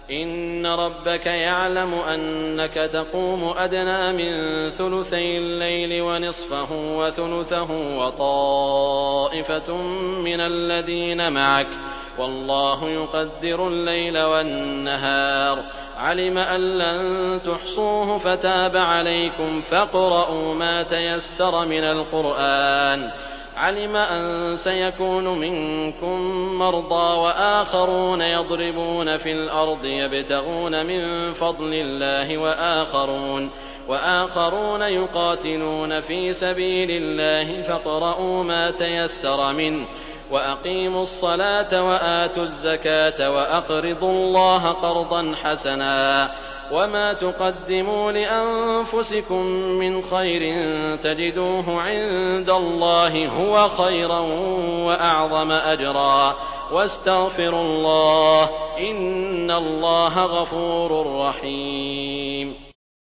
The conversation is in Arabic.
إن ربك يعلم أنك تقوم أدنى من ثلثي الليل ونصفه وثلثه وطائفة من الذين معك والله يقدر الليل والنهار علم أن لن تحصوه فتاب عليكم فاقرؤوا ما تيسر من القرآن علم أن سيكون منكم مرضى وآخرون يضربون في الأرض يبتغون من فضل الله وآخرون يقاتلون في سبيل الله فاقرؤوا ما تيسر منه وأقيموا الصلاة وآتوا الزكاة وأقرضوا الله قرضا حسنا وما تقدموا لأنفسكم من خير تجدوه عند الله هو خيرا وأعظم أجرا واستغفروا الله إن الله غفور رحيم.